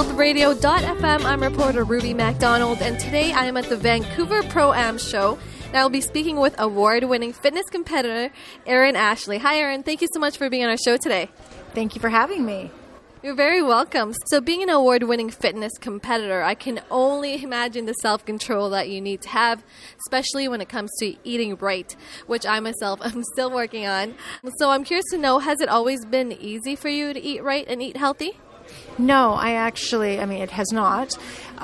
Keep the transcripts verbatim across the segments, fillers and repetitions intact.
health radio dot f m. I'm reporter Ruby MacDonald, and today I am at the Vancouver Pro-Am show. And I will be speaking with award-winning fitness competitor Erin Ashley. Hi, Erin. Thank you so much for being on our show today. Thank you for having me. You're very welcome. So being an award-winning fitness competitor, I can only imagine the self-control that you need to have, especially when it comes to eating right, which I myself am still working on. So I'm curious to know, has it always been easy for you to eat right and eat healthy? No, I actually, I mean, it has not.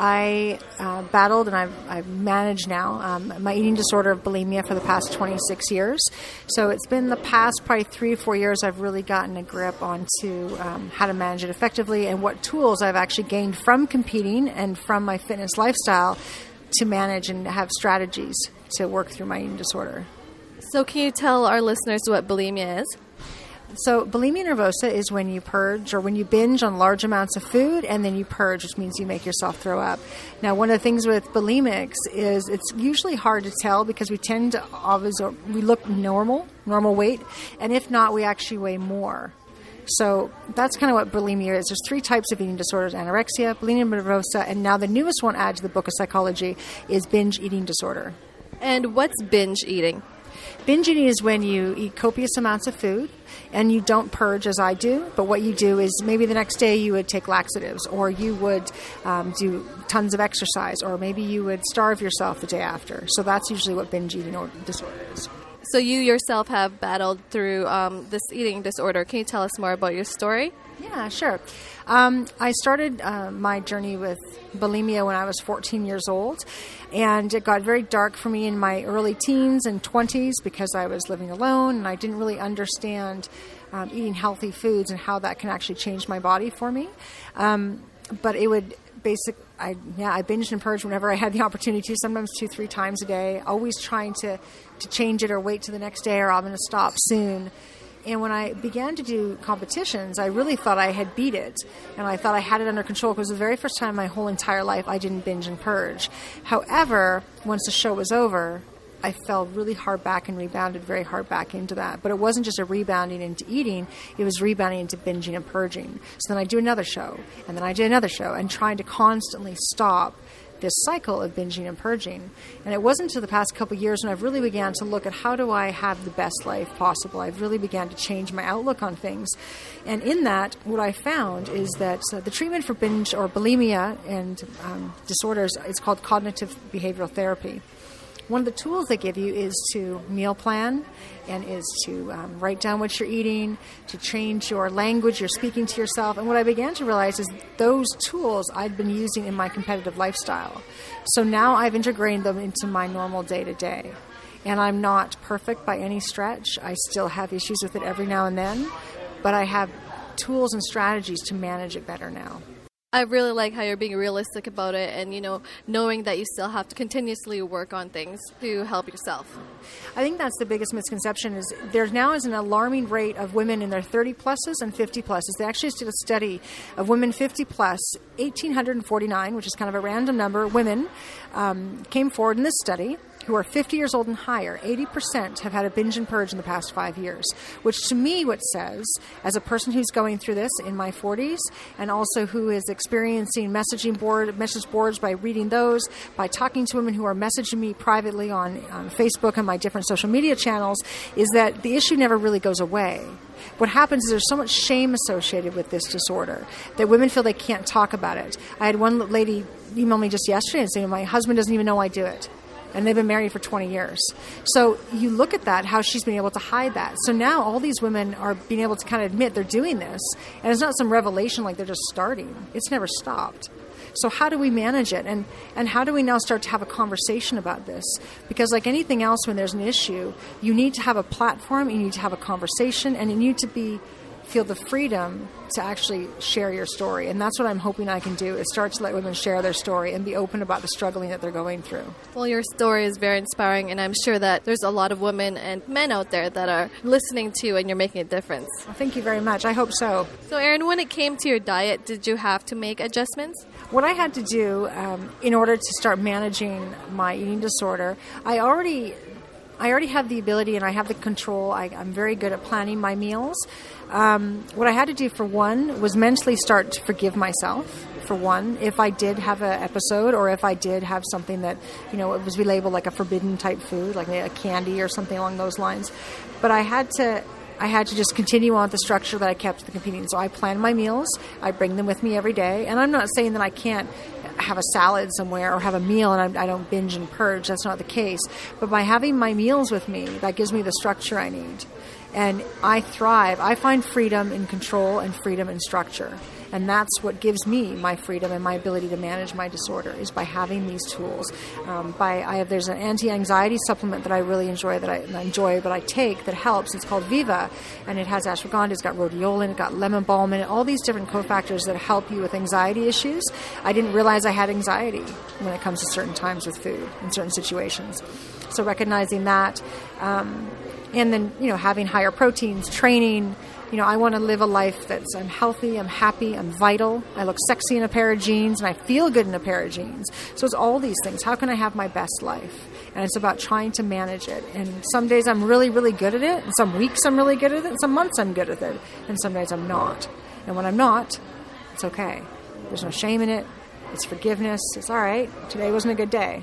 I uh, battled and I've, I've managed now um, my eating disorder of bulimia for the past twenty-six years. So it's been the past probably three or four years I've really gotten a grip onto um, how to manage it effectively and what tools I've actually gained from competing and from my fitness lifestyle to manage and have strategies to work through my eating disorder. So can you tell our listeners what bulimia is? So bulimia nervosa is when you purge or when you binge on large amounts of food and then you purge, which means you make yourself throw up. Now, one of the things with bulimics is it's usually hard to tell because we tend to always, or we look normal, normal weight, and if not, we actually weigh more. So that's kind of what bulimia is. There's three types of eating disorders: anorexia, bulimia nervosa, and now the newest one added to the book of psychology is binge eating disorder. And what's binge eating? Binge eating is when you eat copious amounts of food and you don't purge as I do, but what you do is maybe the next day you would take laxatives or you would um, do tons of exercise or maybe you would starve yourself the day after. So that's usually what binge eating disorder is. So you yourself have battled through um, this eating disorder. Can you tell us more about your story? Yeah, sure. Um, I started uh, my journey with bulimia when I was fourteen years old, and it got very dark for me in my early teens and twenties because I was living alone and I didn't really understand um, eating healthy foods and how that can actually change my body for me. Um, but it would basically, I, yeah, I binged and purged whenever I had the opportunity to, sometimes two, three times a day, always trying to, to change it or wait to the next day or I'm going to stop soon. And when I began to do competitions, I really thought I had beat it. And I thought I had it under control because it was the very first time in my whole entire life I didn't binge and purge. However, once the show was over, I fell really hard back and rebounded very hard back into that. But it wasn't just a rebounding into eating, it was rebounding into binging and purging. So then I do another show, and then I do another show, and trying to constantly stop this cycle of binging and purging. And it wasn't until the past couple of years when I've really began to look at how do I have the best life possible. I've really began to change my outlook on things. And in that, what I found is that uh, the treatment for binge or bulimia and um, disorders is called cognitive behavioral therapy. One of the tools they give you is to meal plan and is to um, write down what you're eating, to change your language, you're speaking to yourself. And what I began to realize is those tools I'd been using in my competitive lifestyle. So now I've integrated them into my normal day-to-day. And I'm not perfect by any stretch. I still have issues with it every now and then, but I have tools and strategies to manage it better now. I really like how you're being realistic about it and, you know, knowing that you still have to continuously work on things to help yourself. I think that's the biggest misconception is there now is an alarming rate of women in their thirty pluses and fifty pluses. They actually did a study of women fifty plus, one thousand eight hundred forty-nine, which is kind of a random number, women um, came forward in this study who are fifty years old and higher. eighty percent have had a binge and purge in the past five years, which to me what says, as a person who's going through this in my forties and also who is experiencing messaging board, message boards by reading those, by talking to women who are messaging me privately on, on Facebook and my different social media channels, is that the issue never really goes away. What happens is there's so much shame associated with this disorder that women feel they can't talk about it. I had one lady email me just yesterday and say, my husband doesn't even know I do it. And they've been married for twenty years. So you look at that, how she's been able to hide that. So now all these women are being able to kind of admit they're doing this. And it's not some revelation like they're just starting. It's never stopped. So how do we manage it? And, and how do we now start to have a conversation about this? Because like anything else, when there's an issue, you need to have a platform, you need to have a conversation, and you need to be feel the freedom to actually share your story. And that's what I'm hoping I can do, is start to let women share their story and be open about the struggling that they're going through. Well, your story is very inspiring, and I'm sure that there's a lot of women and men out there that are listening to you, and you're making a difference. Well, thank you very much. I hope so. So, Erin, when it came to your diet, did you have to make adjustments? What I had to do um, in order to start managing my eating disorder, I already I already have the ability and I have the control. I, I'm very good at planning my meals. Um, what I had to do, for one, was mentally start to forgive myself, for one, if I did have an episode or if I did have something that, you know, it was labeled like a forbidden type food, like a candy or something along those lines. But I had to... I had to just continue on with the structure that I kept the competing. So I plan my meals. I bring them with me every day. And I'm not saying that I can't have a salad somewhere or have a meal and I, I don't binge and purge. That's not the case. But by having my meals with me, that gives me the structure I need. And I thrive. I find freedom in control and freedom in structure. And that's what gives me my freedom and my ability to manage my disorder, is by having these tools. Um, by I have there's an anti-anxiety supplement that I really enjoy that I enjoy, but I take that helps. It's called Viva, and it has ashwagandha, it's got rhodiola, it's got lemon balm in it, all these different cofactors that help you with anxiety issues. I didn't realize I had anxiety when it comes to certain times with food in certain situations. So recognizing that, um, and then you know having higher proteins, training. You know, I want to live a life that's, I'm healthy, I'm happy, I'm vital, I look sexy in a pair of jeans, and I feel good in a pair of jeans. So it's all these things. How can I have my best life? And it's about trying to manage it. And some days I'm really, really good at it, and some weeks I'm really good at it, and some months I'm good at it, and some days I'm not. And when I'm not, it's okay. There's no shame in it. It's forgiveness. It's all right. Today wasn't a good day.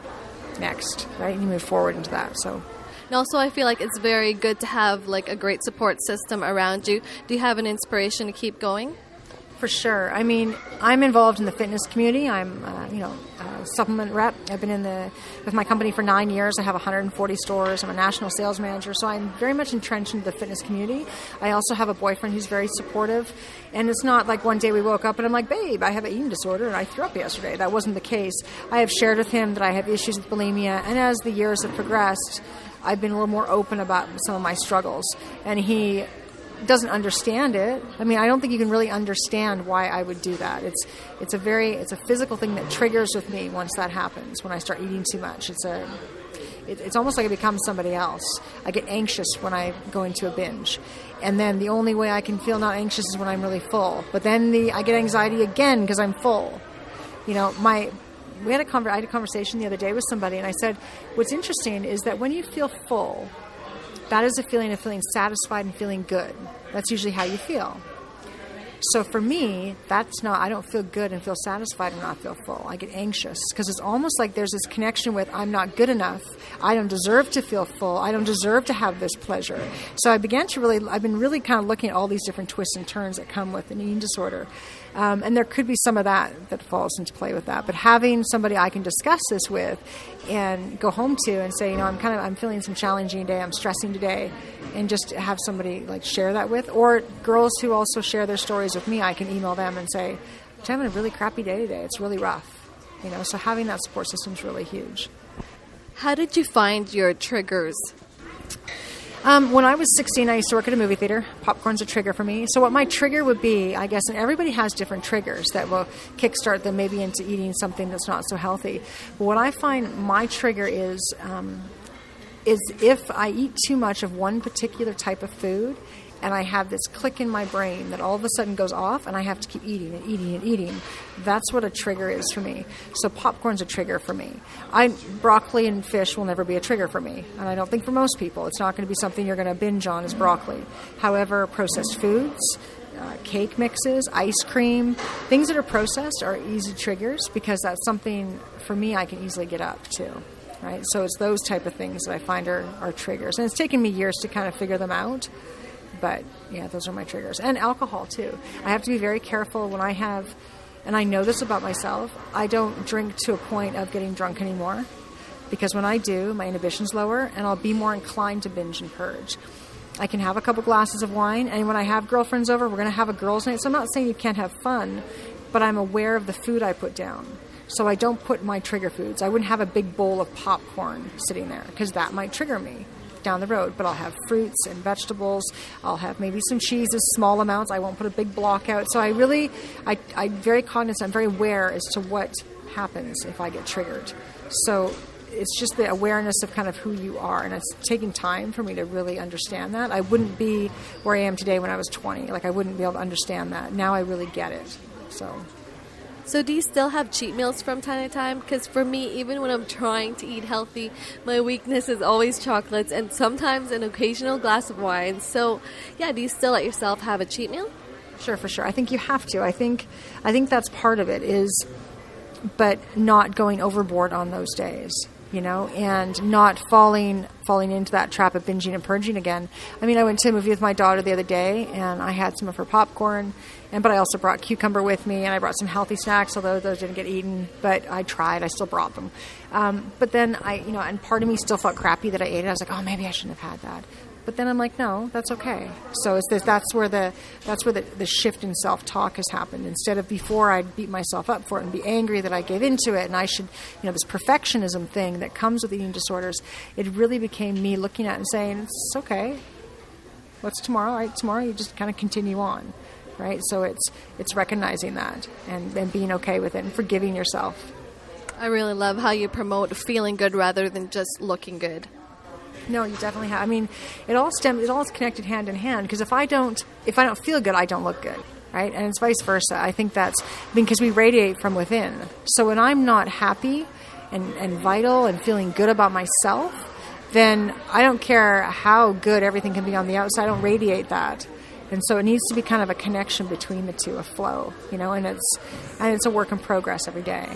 Next, right? And you move forward into that. So. And also, I feel like it's very good to have like a great support system around you. Do you have an inspiration to keep going? For sure. I mean, I'm involved in the fitness community. I'm, uh, you know, a supplement rep. I've been in the with my company for nine years. I have one hundred forty stores. I'm a national sales manager, so I'm very much entrenched in the fitness community. I also have a boyfriend who's very supportive, and it's not like one day we woke up and I'm like, babe, I have an eating disorder and I threw up yesterday. That wasn't the case. I have shared with him that I have issues with bulimia, and as the years have progressed, I've been a little more open about some of my struggles, and he doesn't understand it. I mean, I don't think you can really understand why I would do that. It's it's a very it's a physical thing that triggers with me once that happens. When I start eating too much, it's a it, it's almost like I become somebody else. I get anxious when I go into a binge, and then the only way I can feel not anxious is when I'm really full. But then the I get anxiety again because I'm full. You know, my we had a conver- I had a conversation the other day with somebody, and I said, what's interesting is that when you feel full, that is a feeling of feeling satisfied and feeling good. That's usually how you feel. So for me, that's not, I don't feel good and feel satisfied and not feel full. I get anxious because it's almost like there's this connection with I'm not good enough. I don't deserve to feel full. I don't deserve to have this pleasure. So I began to really, I've been really kind of looking at all these different twists and turns that come with an eating disorder. Um, and there could be some of that that falls into play with that. But having somebody I can discuss this with and go home to and say, you know, I'm kind of, I'm feeling some challenging day, I'm stressing today, and just have somebody like share that with. Or girls who also share their stories with me, I can email them and say, I'm having a really crappy day today. It's really rough. You know, so having that support system is really huge. How did you find your triggers? Um, when I was sixteen, I used to work at a movie theater. Popcorn's a trigger for me. So what my trigger would be, I guess, and everybody has different triggers that will kickstart them maybe into eating something that's not so healthy. But what I find my trigger is, um, is if I eat too much of one particular type of food, and I have this click in my brain that all of a sudden goes off and I have to keep eating and eating and eating. That's what a trigger is for me. So popcorn's a trigger for me. I broccoli and fish will never be a trigger for me. And I don't think for most people. It's not going to be something you're going to binge on as broccoli. However, processed foods, uh, cake mixes, ice cream, things that are processed are easy triggers because that's something, for me, I can easily get up to. Right? So it's those type of things that I find are, are triggers. And it's taken me years to kind of figure them out. But, yeah, those are my triggers. And alcohol, too. I have to be very careful when I have, and I know this about myself, I don't drink to a point of getting drunk anymore. Because when I do, my inhibition's lower, and I'll be more inclined to binge and purge. I can have a couple glasses of wine, and when I have girlfriends over, we're going to have a girls' night. So I'm not saying you can't have fun, but I'm aware of the food I put down. So I don't put my trigger foods. I wouldn't have a big bowl of popcorn sitting there, because that might trigger me down the road, but I'll have fruits and vegetables. I'll have maybe some cheeses, small amounts. I won't put a big block out. So I really, I, I'm very cognizant, I'm very aware as to what happens if I get triggered. So it's just the awareness of kind of who you are, and it's taking time for me to really understand that. I wouldn't be where I am today when I was twenty. Like I wouldn't be able to understand that. Now I really get it. So. So do you still have cheat meals from time to time? Because for me, even when I'm trying to eat healthy, my weakness is always chocolates and sometimes an occasional glass of wine. So yeah, do you still let yourself have a cheat meal? Sure, for sure. I think you have to. I think I think that's part of it is, but not going overboard on those days, you know, and not falling falling into that trap of binging and purging again. I mean, I went to a movie with my daughter the other day, and I had some of her popcorn, and but I also brought cucumber with me, and I brought some healthy snacks, although those didn't get eaten. But I tried; I still brought them. Um, but then I, you know, and part of me still felt crappy that I ate it. I was like, oh, maybe I shouldn't have had that. But then I'm like, no, that's okay. So it's this, that's where the that's where the, the shift in self-talk has happened. Instead of before I'd beat myself up for it and be angry that I gave into it and I should, you know, this perfectionism thing that comes with eating disorders, it really became me looking at it and saying, it's okay. What's tomorrow? All right, tomorrow you just kind of continue on, right? So it's it's recognizing that and, and being okay with it and forgiving yourself. I really love how you promote feeling good rather than just looking good. No, you definitely have. I mean, it all stems. It all is connected hand in hand. Because if I don't, if I don't feel good, I don't look good, right? And it's vice versa. I think that's because we radiate from within. So when I'm not happy and, and vital and feeling good about myself, then I don't care how good everything can be on the outside. I don't radiate that. And so it needs to be kind of a connection between the two, a flow, you know. And it's and it's a work in progress every day.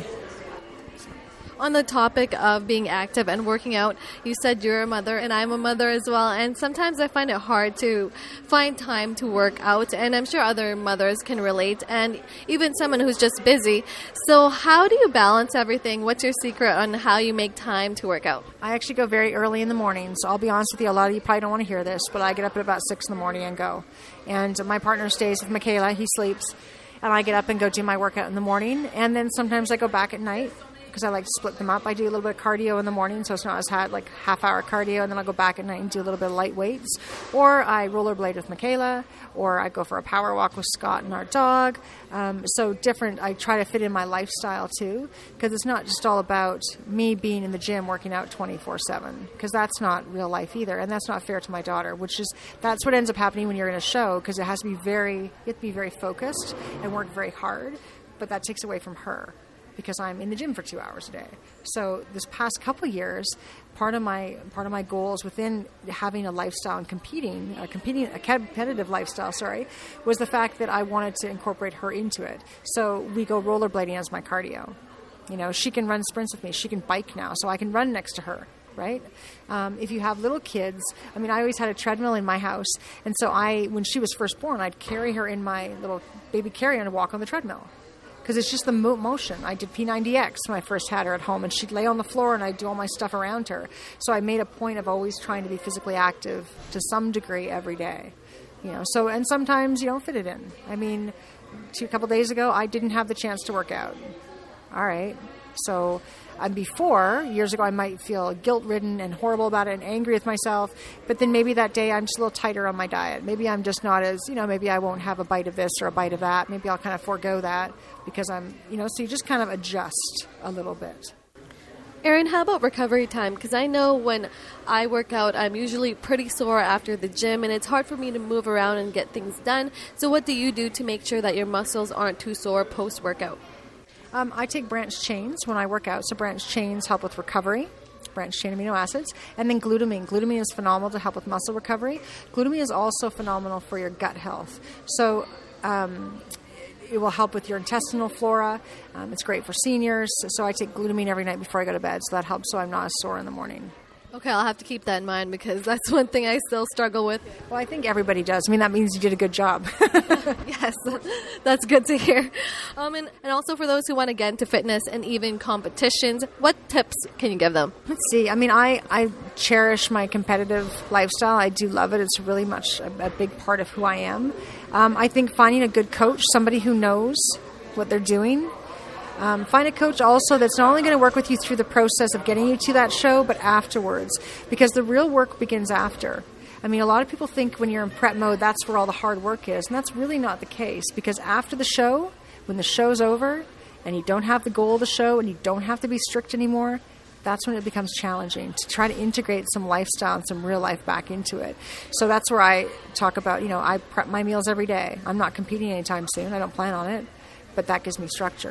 On the topic of being active and working out, you said you're a mother and I'm a mother as well, and sometimes I find it hard to find time to work out, and I'm sure other mothers can relate, and even someone who's just busy. So how do you balance everything? What's your secret on how you make time to work out? I actually go very early in the morning, so I'll be honest with you, a lot of you probably don't want to hear this, but I get up at about six in the morning and go. And my partner stays with Michaela, he sleeps, and I get up and go do my workout in the morning, and then sometimes I go back at night, because I like to split them up. I do a little bit of cardio in the morning, so it's not as hard, like half hour cardio, and then I'll go back at night and do a little bit of light weights. Or I rollerblade with Michaela, or I go for a power walk with Scott and our dog. Um, so different, I try to fit in my lifestyle too, because it's not just all about me being in the gym working out twenty-four seven, because that's not real life either, and that's not fair to my daughter, which is, that's what ends up happening when you're in a show, because it has to be very, you have to be very focused and work very hard, but that takes away from her, because I'm in the gym for two hours a day. So this past couple years, part of my part of my goals within having a lifestyle and competing, a competing, a competitive lifestyle, sorry, was the fact that I wanted to incorporate her into it. So we go rollerblading as my cardio. You know, she can run sprints with me. She can bike now, so I can run next to her. Right? Um, if you have little kids, I mean, I always had a treadmill in my house, and so I, when she was first born, I'd carry her in my little baby carrier and walk on the treadmill. Because it's just the mo- motion. I did P ninety X when I first had her at home, and she'd lay on the floor and I'd do all my stuff around her. So I made a point of always trying to be physically active to some degree every day. You know, so, and sometimes you don't fit it in. I mean, two, a couple days ago, I didn't have the chance to work out. All right. So uh, before, years ago, I might feel guilt-ridden and horrible about it and angry with myself. But then maybe that day I'm just a little tighter on my diet. Maybe I'm just not as, you know, maybe I won't have a bite of this or a bite of that. Maybe I'll kind of forego that because I'm, you know, so you just kind of adjust a little bit. Erin, how about recovery time? Because I know when I work out, I'm usually pretty sore after the gym, and it's hard for me to move around and get things done. So what do you do to make sure that your muscles aren't too sore post-workout? Um, I take branched chains when I work out. So branched chains help with recovery, branched chain amino acids, and then glutamine. Glutamine is phenomenal to help with muscle recovery. Glutamine is also phenomenal for your gut health. So um, it will help with your intestinal flora. Um, it's great for seniors. So I take glutamine every night before I go to bed. So that helps so I'm not as sore in the morning. Okay, I'll have to keep that in mind because that's one thing I still struggle with. Well, I think everybody does. I mean, that means you did a good job. Yes, that's good to hear. Um, and, and also for those who want to get into fitness and even competitions, what tips can you give them? Let's see. I mean, I, I cherish my competitive lifestyle. I do love it. It's really much a, a big part of who I am. Um, I think finding a good coach, somebody who knows what they're doing. Um, find a coach also that's not only going to work with you through the process of getting you to that show, but afterwards, because the real work begins after. I mean, a lot of people think when you're in prep mode, that's where all the hard work is, and that's really not the case, because after the show, when the show's over, and you don't have the goal of the show, and you don't have to be strict anymore, that's when it becomes challenging to try to integrate some lifestyle and some real life back into it. So that's where I talk about, you know, I prep my meals every day. I'm not competing anytime soon. I don't plan on it, but that gives me structure.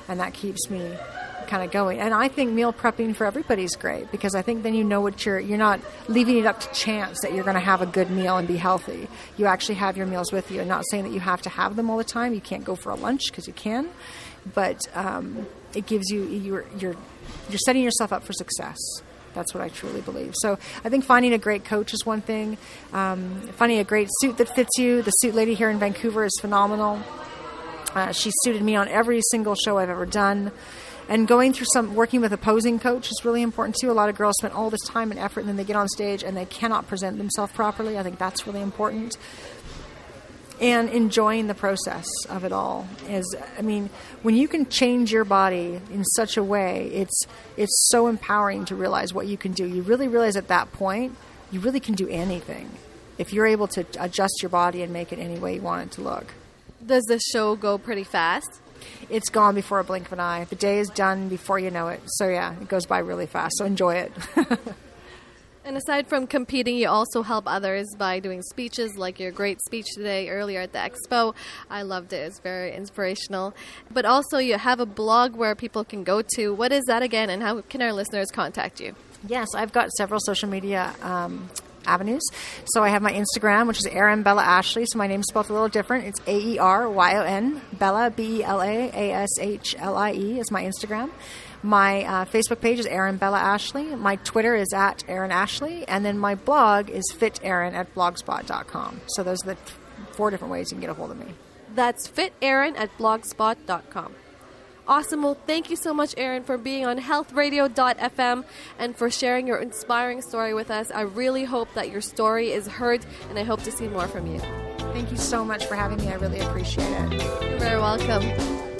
and that keeps me kind of going. And I think meal prepping for everybody is great, because I think then you know what you're, you're not leaving it up to chance that you're going to have a good meal and be healthy. You actually have your meals with you, and not saying that you have to have them all the time. You can't go for a lunch because you can, but um, it gives you, you're, you're, you're setting yourself up for success. That's what I truly believe. So I think finding a great coach is one thing. Um, finding a great suit that fits you. The suit lady here in Vancouver is phenomenal. Uh, she suited me on every single show I've ever done. And going through some, working with a posing coach is really important too. A lot of girls spend all this time and effort, and then they get on stage and they cannot present themselves properly. I think that's really important. And enjoying the process of it all is, I mean, when you can change your body in such a way, it's it's so empowering to realize what you can do. You really realize at that point, you really can do anything if you're able to adjust your body and make it any way you want it to look. Does the show go pretty fast? It's gone before a blink of an eye. The day is done before you know it. So yeah, it goes by really fast. So enjoy it. And aside from competing, you also help others by doing speeches, like your great speech today earlier at the expo. I loved it. It's very inspirational. But also you have a blog where people can go to. What is that again, and how can our listeners contact you? Yes, I've got several social media um, avenues. So I have my Instagram, which is Erin Bella Ashley. So my name's spelled a little different. It's A E R Y O N, Bella, B E L A A S H L I E is my Instagram. My uh, Facebook page is Erin Bella Ashley. My Twitter is at Erin Ashley. And then my blog is fit erin at blogspot dot com. So those are the four different ways you can get a hold of me. That's fit erin at blogspot dot com. Awesome. Well, thank you so much, Erin, for being on health radio dot f m and for sharing your inspiring story with us. I really hope that your story is heard, and I hope to see more from you. Thank you so much for having me. I really appreciate it. You're very welcome.